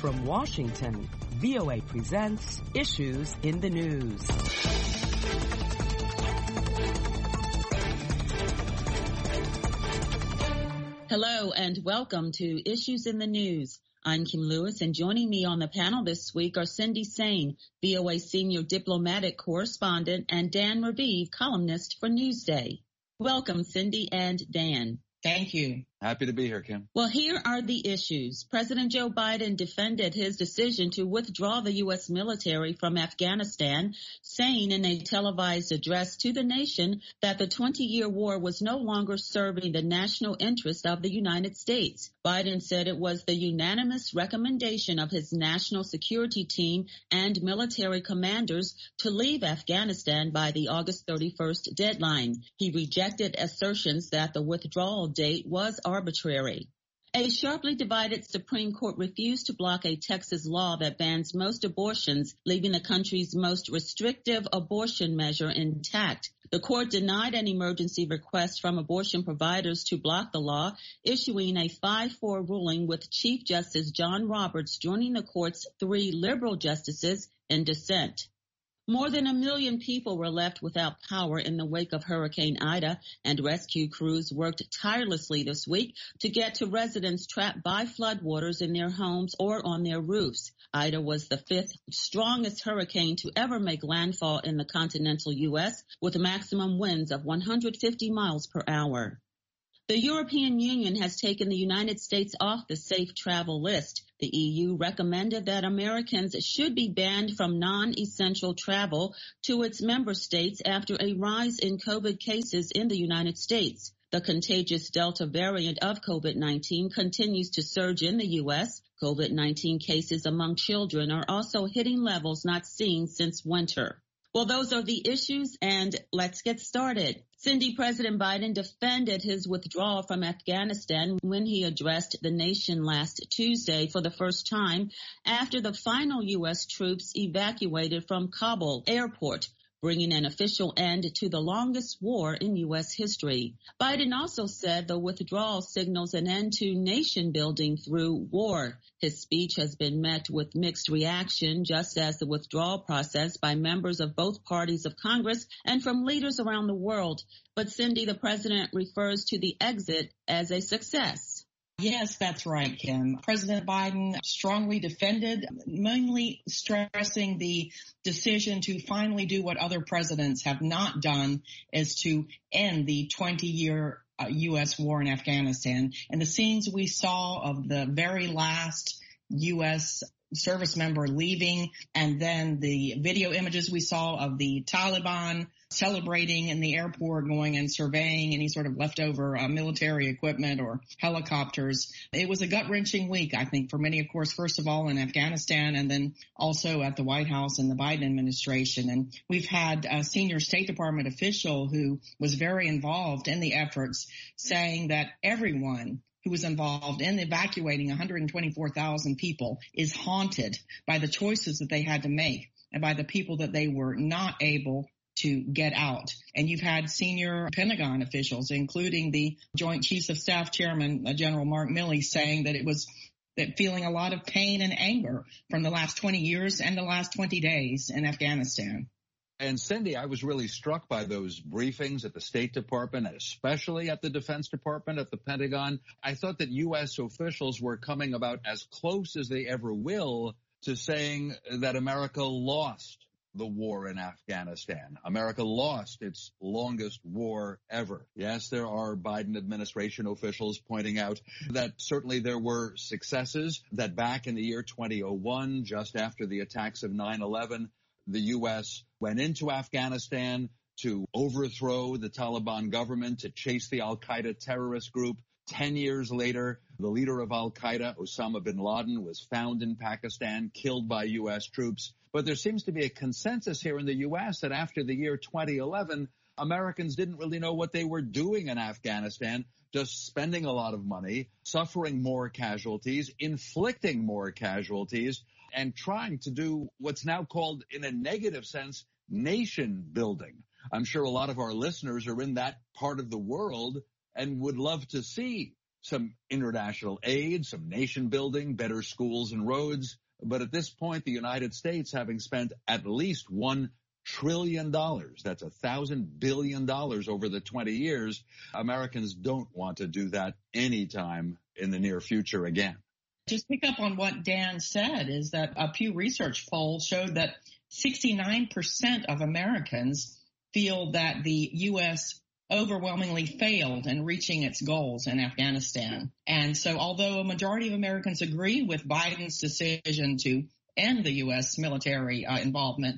From Washington, VOA presents Issues in the News. Hello and welcome to Issues in the News. I'm Kim Lewis, and joining me on the panel this week are Cindy Saine, VOA Senior Diplomatic Correspondent, and Dan Raviv, columnist for Newsday. Welcome, Cindy and Dan. Thank you. Happy to be here, Kim. Well, here are the issues. President Joe Biden defended his decision to withdraw the U.S. military from Afghanistan, saying in a televised address to the nation that the 20-year war was no longer serving the national interest of the United States. Biden said it was the unanimous recommendation of his national security team and military commanders to leave Afghanistan by the August 31st deadline. He rejected assertions that the withdrawal date was arbitrary. A sharply divided Supreme Court refused to block a Texas law that bans most abortions, leaving the country's most restrictive abortion measure intact. The court denied an emergency request from abortion providers to block the law, issuing a 5-4 ruling with Chief Justice John Roberts joining the court's 3 liberal justices in dissent. More than 1 million people were left without power in the wake of Hurricane Ida, and rescue crews worked tirelessly this week to get to residents trapped by floodwaters in their homes or on their roofs. Ida was the 5th strongest hurricane to ever make landfall in the continental U.S., with maximum winds of 150 miles per hour. The European Union has taken the United States off the safe travel list. The EU recommended that Americans should be banned from non-essential travel to its member states after a rise in COVID cases in the United States. The contagious Delta variant of COVID-19 continues to surge in the U.S. COVID-19 cases among children are also hitting levels not seen since winter. Well, those are the issues, and let's get started. Cindy, President Biden defended his withdrawal from Afghanistan when he addressed the nation last Tuesday for the first time after the final U.S. troops evacuated from Kabul airport, bringing an official end to the longest war in U.S. history. Biden also said the withdrawal signals an end to nation building through war. His speech has been met with mixed reaction, just as the withdrawal process by members of both parties of Congress and from leaders around the world. But Cindy, the president refers to the exit as a success. Yes, that's right, Kim. President Biden strongly defended, mainly stressing the decision to finally do what other presidents have not done, is to end the 20-year U.S. war in Afghanistan. And the scenes we saw of the very last U.S. service member leaving, and then the video images we saw of the Taliban celebrating in the airport, going and surveying any sort of leftover military equipment or helicopters. It was a gut-wrenching week, I think, for many, of course, first of all in Afghanistan and then also at the White House and the Biden administration. And we've had a senior State Department official who was very involved in the efforts saying that everyone who was involved in evacuating 124,000 people is haunted by the choices that they had to make and by the people that they were not able to get out. And you've had senior Pentagon officials, including the Joint Chiefs of Staff Chairman, General Mark Milley, saying that it was that feeling a lot of pain and anger from the last 20 years and the last 20 days in Afghanistan. And Cindy, I was really struck by those briefings at the State Department, and especially at the Defense Department, at the Pentagon. I thought that U.S. officials were coming about as close as they ever will to saying that America lost the war in Afghanistan. America lost its longest war ever. Yes, there are Biden administration officials pointing out that certainly there were successes, that back in the year 2001, just after the attacks of 9/11, the U.S. went into Afghanistan to overthrow the Taliban government, to chase the al-Qaeda terrorist group. 10 years later, the leader of al-Qaeda, Osama bin Laden, was found in Pakistan, killed by U.S. troops. But there seems to be a consensus here in the U.S. that after the year 2011, Americans didn't really know what they were doing in Afghanistan, just spending a lot of money, suffering more casualties, inflicting more casualties, and trying to do what's now called, in a negative sense, nation building. I'm sure a lot of our listeners are in that part of the world and would love to see some international aid, some nation building, better schools and roads. But at this point, the United States, having spent at least $1 trillion, that's $1,000 billion over the 20 years, Americans don't want to do that anytime in the near future again. Just pick up on what Dan said, is that a Pew Research poll showed that 69% of Americans feel that the U.S. overwhelmingly failed in reaching its goals in Afghanistan. And so although a majority of Americans agree with Biden's decision to end the U.S. military involvement,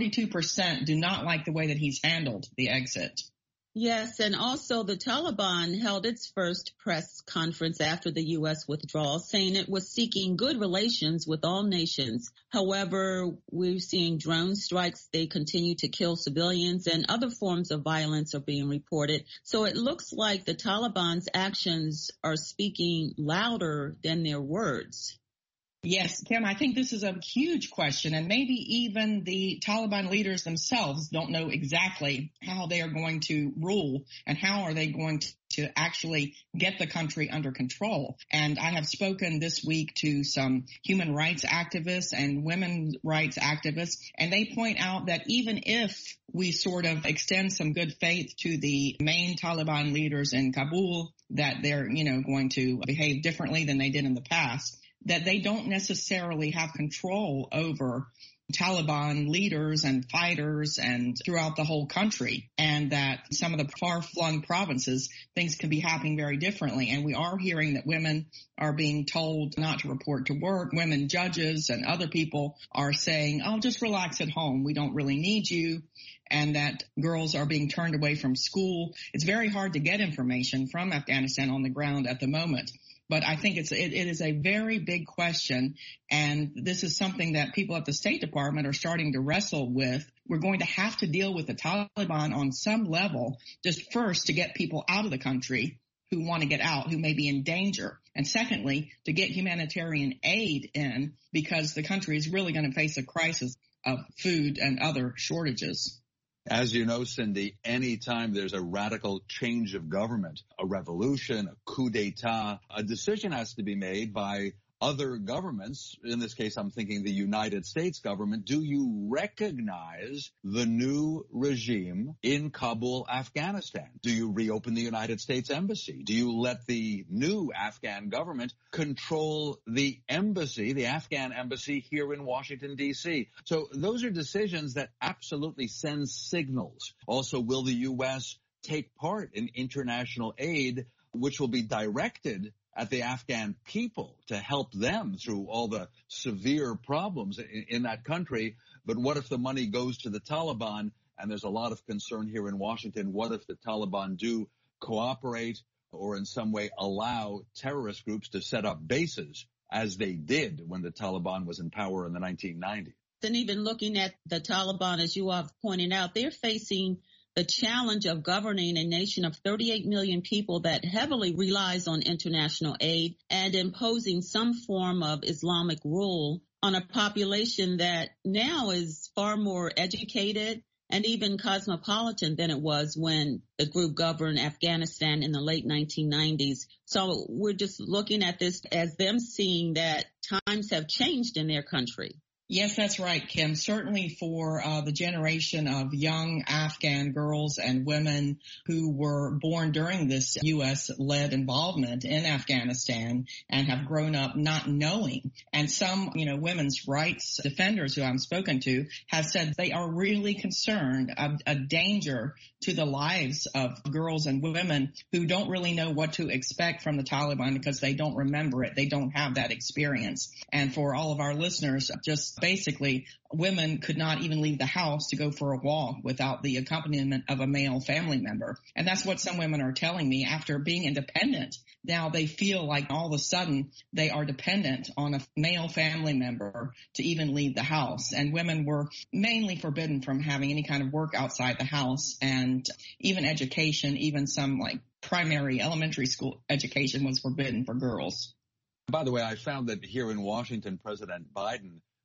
42% do not like the way that he's handled the exit. Yes, and also the Taliban held its first press conference after the U.S. withdrawal, saying it was seeking good relations with all nations. However, we're seeing drone strikes. They continue to kill civilians, and other forms of violence are being reported. So it looks like the Taliban's actions are speaking louder than their words. Yes, Kim, I think this is a huge question, and maybe even the Taliban leaders themselves don't know exactly how they are going to rule and how are they going to actually get the country under control. And I have spoken this week to some human rights activists and women's rights activists, and they point out that even if we sort of extend some good faith to the main Taliban leaders in Kabul, that they're, going to behave differently than they did in the past, that they don't necessarily have control over Taliban leaders and fighters and throughout the whole country, and that some of the far-flung provinces, things can be happening very differently. And we are hearing that women are being told not to report to work. Women judges and other people are saying, oh, just relax at home. We don't really need you. And that girls are being turned away from school. It's very hard to get information from Afghanistan on the ground at the moment. But I think it is a very big question, and this is something that people at the State Department are starting to wrestle with. We're going to have to deal with the Taliban on some level, just first to get people out of the country who want to get out, who may be in danger, and secondly, to get humanitarian aid in, because the country is really going to face a crisis of food and other shortages. As you know, Cindy, anytime there's a radical change of government, a revolution, a coup d'etat, a decision has to be made by other governments. In this case, I'm thinking the United States government. Do you recognize the new regime in Kabul, Afghanistan? Do you reopen the United States embassy? Do you let the new Afghan government control the embassy, the Afghan embassy here in Washington, D.C.? So those are decisions that absolutely send signals. Also, will the U.S. take part in international aid, which will be directed at the Afghan people to help them through all the severe problems in that country? But what if the money goes to the Taliban? And there's a lot of concern here in Washington. What if the Taliban do cooperate or in some way allow terrorist groups to set up bases, as they did when the Taliban was in power in the 1990s? And even looking at the Taliban, as you have pointed out, they're facing the challenge of governing a nation of 38 million people that heavily relies on international aid and imposing some form of Islamic rule on a population that now is far more educated and even cosmopolitan than it was when the group governed Afghanistan in the late 1990s. So we're just looking at this as them seeing that times have changed in their country. Yes, that's right, Kim. Certainly for the generation of young Afghan girls and women who were born during this U.S.-led involvement in Afghanistan and have grown up not knowing. And some, women's rights defenders who I've spoken to have said they are really concerned of a danger to the lives of girls and women who don't really know what to expect from the Taliban because they don't remember it. They don't have that experience. And for all of our listeners, just basically, women could not even leave the house to go for a walk without the accompaniment of a male family member. And that's what some women are telling me after being independent. Now they feel like all of a sudden they are dependent on a male family member to even leave the house. And women were mainly forbidden from having any kind of work outside the house, and even education, even some like primary elementary school education was forbidden for girls. By the way, I found that here in Washington, President Biden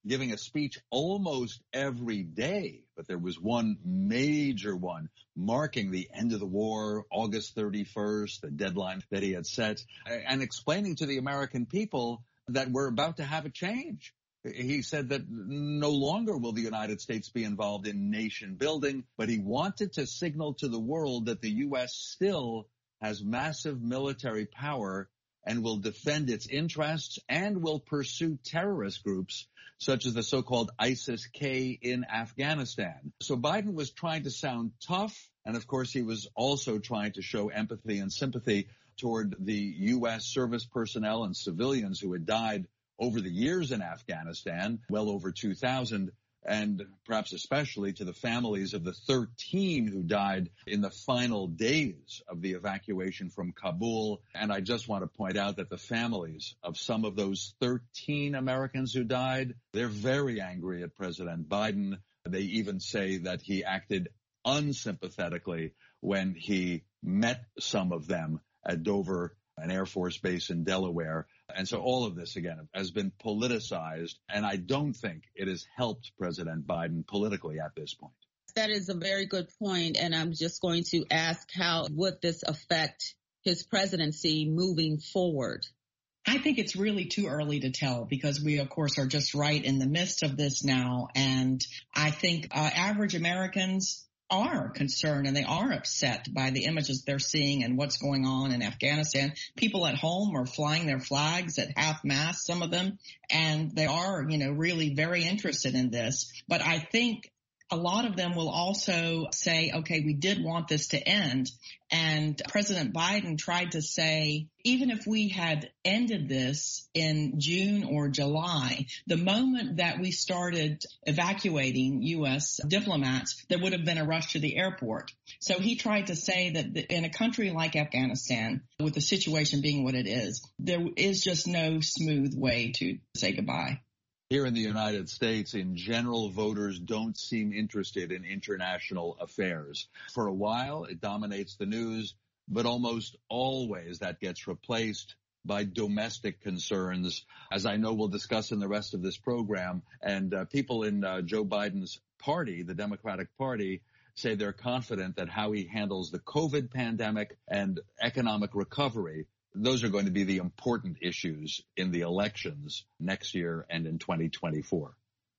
giving a speech almost every day, but there was one major one marking the end of the war, August 31st, the deadline that he had set, and explaining to the American people that we're about to have a change. He said that no longer will the United States be involved in nation building, but he wanted to signal to the world that the U.S. still has massive military power and will defend its interests and will pursue terrorist groups such as the so-called ISIS-K in Afghanistan. So Biden was trying to sound tough, and of course he was also trying to show empathy and sympathy toward the U.S. service personnel and civilians who had died over the years in Afghanistan, well over 2,000, and perhaps especially to the families of the 13 who died in the final days of the evacuation from Kabul. And I just want to point out that the families of some of those 13 Americans who died, they're very angry at President Biden. They even say that he acted unsympathetically when he met some of them at Dover, an Air Force base in Delaware. And so all of this, again, has been politicized, and I don't think it has helped President Biden politically at this point. That is a very good point, and I'm just going to ask, how would this affect his presidency moving forward? I think it's really too early to tell because we, of course, are just right in the midst of this now. And I think average Americans are concerned and they are upset by the images they're seeing and what's going on in Afghanistan. People at home are flying their flags at half-mast, some of them, and they are, really very interested in this. But I think a lot of them will also say, okay, we did want this to end. And President Biden tried to say, even if we had ended this in June or July, the moment that we started evacuating U.S. diplomats, there would have been a rush to the airport. So he tried to say that in a country like Afghanistan, with the situation being what it is, there is just no smooth way to say goodbye. Here in the United States, in general, voters don't seem interested in international affairs. For a while, it dominates the news, but almost always that gets replaced by domestic concerns, as I know we'll discuss in the rest of this program. And people in Joe Biden's party, the Democratic Party, say they're confident that how he handles the COVID pandemic and economic recovery, those are going to be the important issues in the elections next year and in 2024.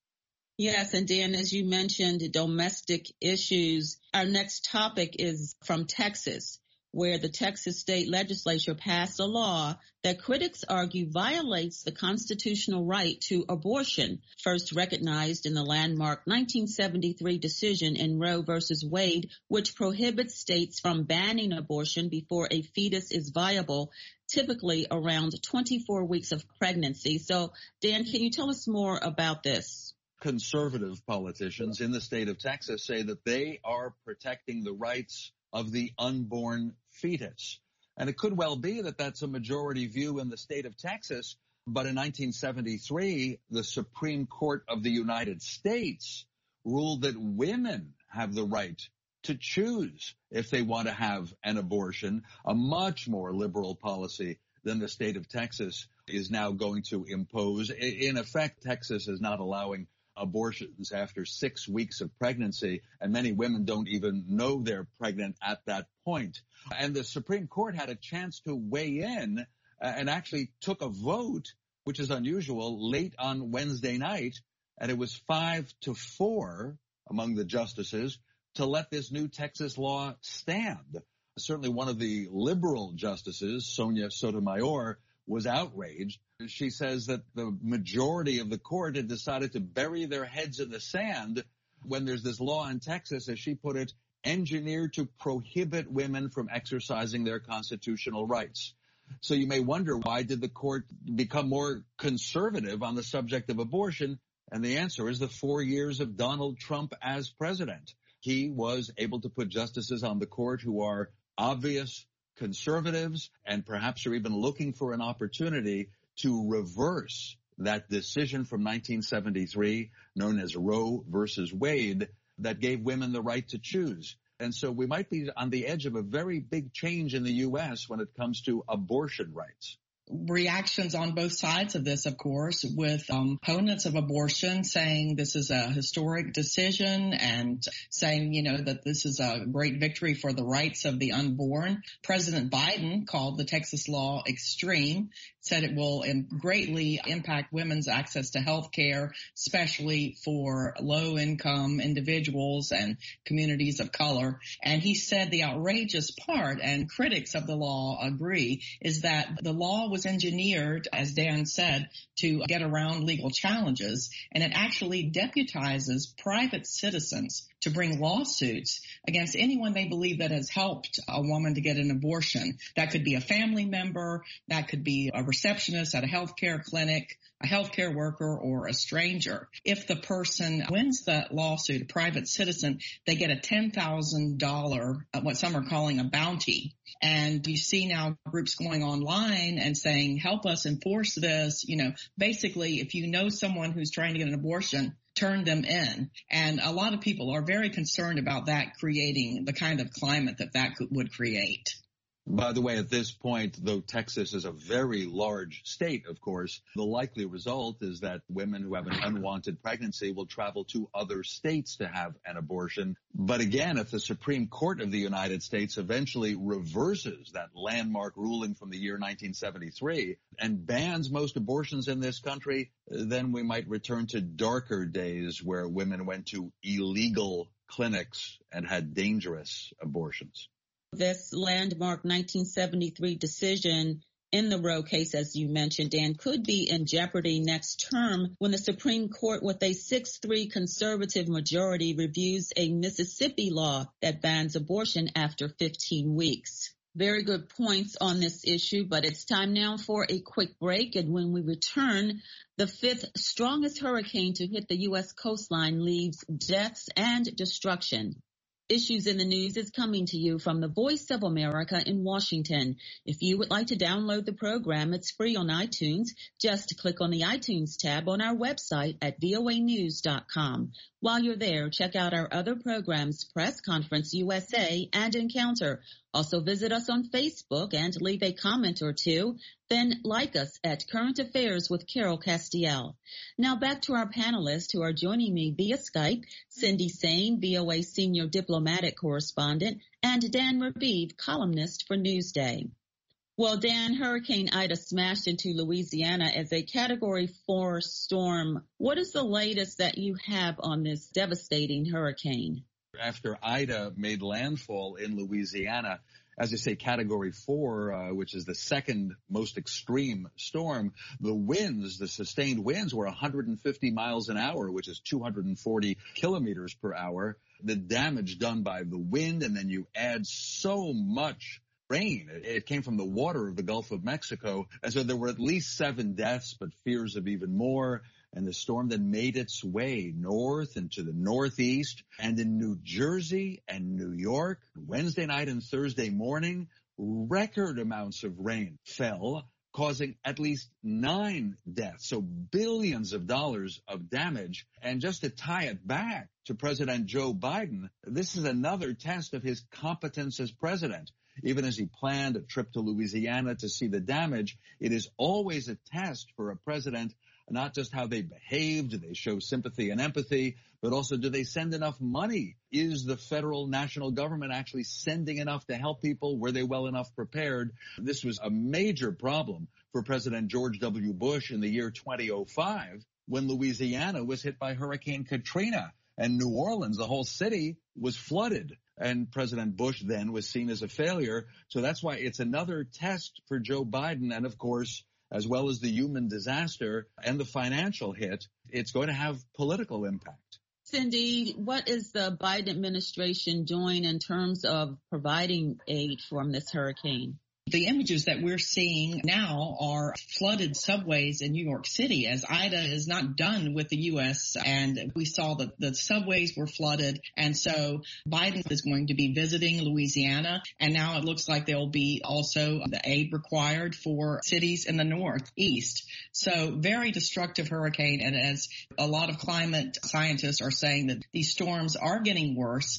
Yes, and Dan, as you mentioned, domestic issues. Our next topic is from Texas, where the Texas state legislature passed a law that critics argue violates the constitutional right to abortion, first recognized in the landmark 1973 decision in Roe v. Wade, which prohibits states from banning abortion before a fetus is viable, typically around 24 weeks of pregnancy. So, Dan, can you tell us more about this? Conservative politicians in the state of Texas say that they are protecting the rights of the unborn fetus. And it could well be that that's a majority view in the state of Texas. But in 1973, the Supreme Court of the United States ruled that women have the right to choose if they want to have an abortion, a much more liberal policy than the state of Texas is now going to impose. In effect, Texas is not allowing abortions after 6 weeks of pregnancy, and many women don't even know they're pregnant at that point. And the Supreme Court had a chance to weigh in and actually took a vote, which is unusual, late on Wednesday night, and it was 5-4 among the justices to let this new Texas law stand. Certainly one of the liberal justices, Sonia Sotomayor, was outraged. She says that the majority of the court had decided to bury their heads in the sand when there's this law in Texas, as she put it, engineered to prohibit women from exercising their constitutional rights. So you may wonder, why did the court become more conservative on the subject of abortion? And the answer is the 4 years of Donald Trump as president. He was able to put justices on the court who are obvious conservatives and perhaps are even looking for an opportunity to reverse that decision from 1973 known as Roe versus Wade that gave women the right to choose. And so we might be on the edge of a very big change in the U.S. when it comes to abortion rights. reactions on both sides of this, of course, with opponents of abortion saying this is a historic decision and saying, that this is a great victory for the rights of the unborn. President Biden called the Texas law extreme, said it will greatly impact women's access to health care, especially for low-income individuals and communities of color. And he said the outrageous part, and critics of the law agree, is that the law was engineered, as Dan said, to get around legal challenges, and it actually deputizes private citizens to bring lawsuits against anyone they believe that has helped a woman to get an abortion. That could be a family member, that could be a receptionist at a healthcare clinic, a healthcare worker, or a stranger. If the person wins the lawsuit, a private citizen, they get a $10,000, what some are calling a bounty. And you see now groups going online and saying, help us enforce this. Basically, if you know someone who's trying to get an abortion, turn them in. And a lot of people are very concerned about that creating the kind of climate that would create. By the way, at this point, though Texas is a very large state, of course, the likely result is that women who have an unwanted pregnancy will travel to other states to have an abortion. But again, if the Supreme Court of the United States eventually reverses that landmark ruling from the year 1973 and bans most abortions in this country, then we might return to darker days where women went to illegal clinics and had dangerous abortions. This landmark 1973 decision in the Roe case, as you mentioned, Dan, could be in jeopardy next term when the Supreme Court, with a 6-3 conservative majority, reviews a Mississippi law that bans abortion after 15 weeks. Very good points on this issue, but it's time now for a quick break. And when we return, the fifth strongest hurricane to hit the U.S. coastline leaves deaths and destruction. Issues in the News is coming to you from the Voice of America in Washington. If you would like to download the program, it's free on iTunes. Just click on the iTunes tab on our website at voanews.com. While you're there, check out our other programs, Press Conference USA and Encounter. Also visit us on Facebook and leave a comment or two. Then like us at Current Affairs with Carol Castiel. Now back to our panelists who are joining me via Skype, Cindy Sain, VOA Senior Diplomatic Correspondent, and Dan Raviv, columnist for Newsday. Well, Dan, Hurricane Ida smashed into Louisiana as a Category 4 storm. What is the latest that you have on this devastating hurricane? After Ida made landfall in Louisiana, as I say, Category 4, which is the second most extreme storm, the sustained winds were 150 miles an hour, which is 240 kilometers per hour. The damage done by the wind, and then you add so much rain. It came from the water of the Gulf of Mexico. And so there were at least 7 deaths, but fears of even more. And the storm then made its way north into the northeast, and in New Jersey and New York, Wednesday night and Thursday morning, record amounts of rain fell, causing at least 9 deaths. So billions of dollars of damage. And just to tie it back to President Joe Biden, this is another test of his competence as president. Even as he planned a trip to Louisiana to see the damage, it is always a test for a president, not just how they behave, do they show sympathy and empathy, but also do they send enough money? Is the federal national government actually sending enough to help people? Were they well enough prepared? This was a major problem for President George W. Bush in the year 2005 when Louisiana was hit by Hurricane Katrina and New Orleans, the whole city, was flooded. And President Bush then was seen as a failure. So that's why it's another test for Joe Biden. And of course, as well as the human disaster and the financial hit, it's going to have political impact. Cindy, what is the Biden administration doing in terms of providing aid from this hurricane? The images that we're seeing now are flooded subways in New York City, as Ida is not done with the U.S. And we saw that the subways were flooded. And so Biden is going to be visiting Louisiana. And now it looks like there will be also the aid required for cities in the northeast. So very destructive hurricane. And as a lot of climate scientists are saying that these storms are getting worse.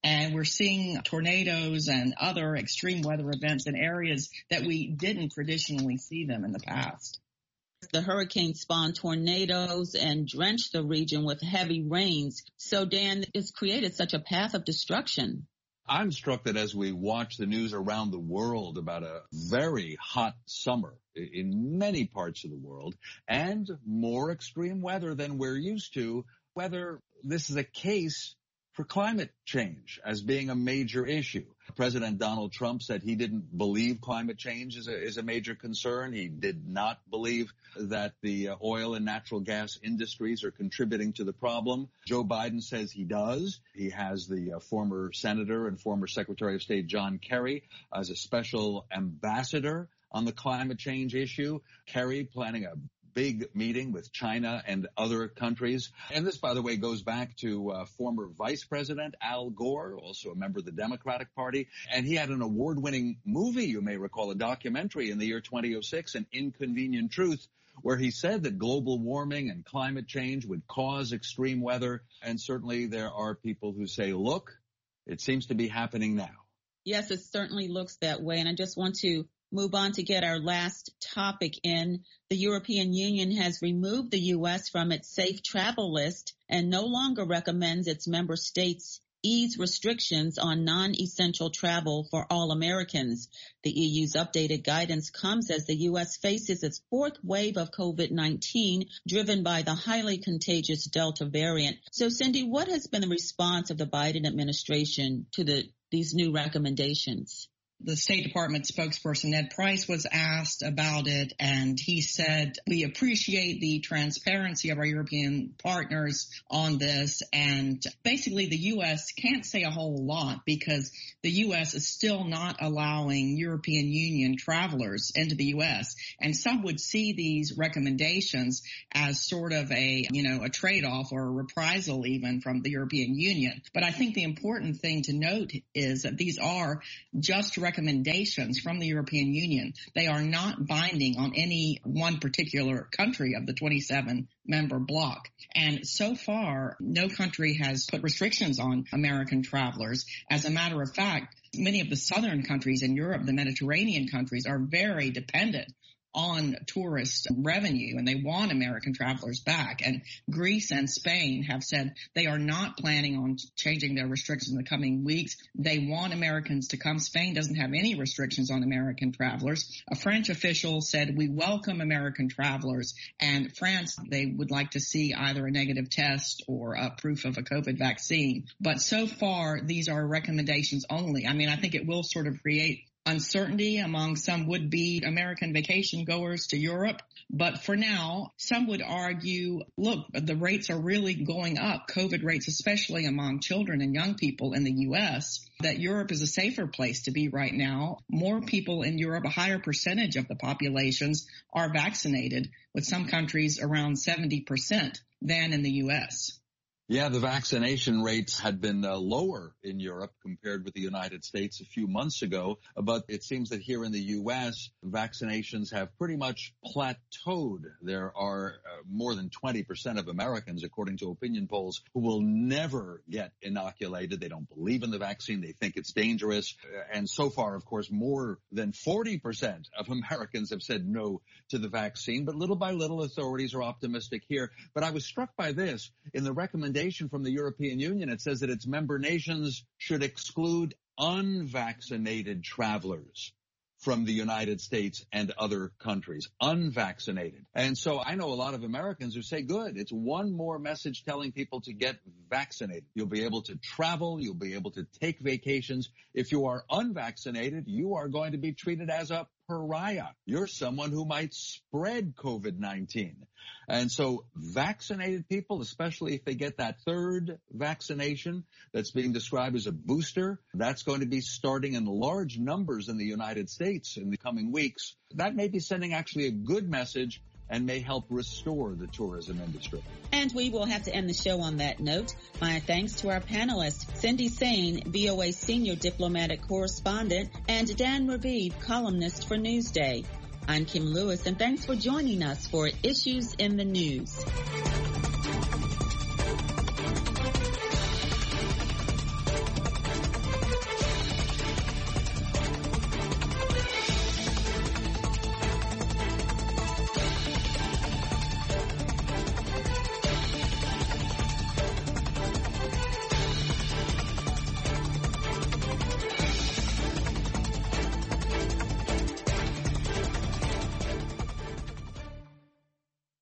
And we're seeing tornadoes and other extreme weather events in areas that we didn't traditionally see them in the past. The hurricane spawned tornadoes and drenched the region with heavy rains. So, Dan, it's created such a path of destruction. I'm struck that as we watch the news around the world about a very hot summer in many parts of the world and more extreme weather than we're used to, whether this is a case for climate change as being a major issue. President Donald Trump said he didn't believe climate change is a major concern. He did not believe that the oil and natural gas industries are contributing to the problem. Joe Biden says he does. He has the former Senator and former Secretary of State John Kerry as a special ambassador on the climate change issue. Kerry planning a big meeting with China and other countries. And this, by the way, goes back to former Vice President Al Gore, also a member of the Democratic Party. And he had an award-winning movie, you may recall, a documentary in the year 2006, An Inconvenient Truth, where he said that global warming and climate change would cause extreme weather. And certainly there are people who say, look, it seems to be happening now. Yes, it certainly looks that way. And I just want to move on to get our last topic in. The European Union has removed the U.S. from its safe travel list and no longer recommends its member states ease restrictions on non-essential travel for all Americans. The EU's updated guidance comes as the U.S. faces its fourth wave of COVID-19, driven by the highly contagious Delta variant. So, Cindy, what has been the response of the Biden administration to these new recommendations? The State Department spokesperson, Ned Price, was asked about it, and he said, we appreciate the transparency of our European partners on this. And basically, the U.S. can't say a whole lot because the U.S. is still not allowing European Union travelers into the U.S. And some would see these recommendations as sort of a trade-off or a reprisal even from the European Union. But I think the important thing to note is that these are just recommendations from the European Union. They are not binding on any one particular country of the 27 member bloc. And so far, no country has put restrictions on American travelers. As a matter of fact, many of the southern countries in Europe, the Mediterranean countries, are very dependent on tourist revenue, and they want American travelers back. And Greece and Spain have said they are not planning on changing their restrictions in the coming weeks. They want Americans to come. Spain doesn't have any restrictions on American travelers. A French official said, we welcome American travelers. And France, they would like to see either a negative test or a proof of a COVID vaccine. But so far, these are recommendations only. I mean, I think it will sort of create uncertainty among some would-be American vacation goers to Europe. But for now, some would argue, look, the rates are really going up, COVID rates, especially among children and young people in the U.S., that Europe is a safer place to be right now. More people in Europe, a higher percentage of the populations are vaccinated, with some countries around 70% than in the U.S. Yeah, the vaccination rates had been lower in Europe compared with the United States a few months ago. But it seems that here in the U.S., vaccinations have pretty much plateaued. There are more than 20% of Americans, according to opinion polls, who will never get inoculated. They don't believe in the vaccine. They think it's dangerous. And so far, of course, more than 40% of Americans have said no to the vaccine. But little by little, authorities are optimistic here. But I was struck by this in the recommendation from the European Union. It says that its member nations should exclude unvaccinated travelers from the United States and other countries, unvaccinated. And so I know a lot of Americans who say, good, it's one more message telling people to get vaccinated. You'll be able to travel. You'll be able to take vacations. If you are unvaccinated, you are going to be treated as a pariah. You're someone who might spread COVID-19. And so vaccinated people, especially if they get that third vaccination that's being described as a booster, that's going to be starting in large numbers in the United States in the coming weeks. That may be sending actually a good message and may help restore the tourism industry. And we will have to end the show on that note. My thanks to our panelists, Cindy Saine, VOA Senior Diplomatic Correspondent, and Dan Raviv, columnist for Newsday. I'm Kim Lewis, and thanks for joining us for Issues in the News.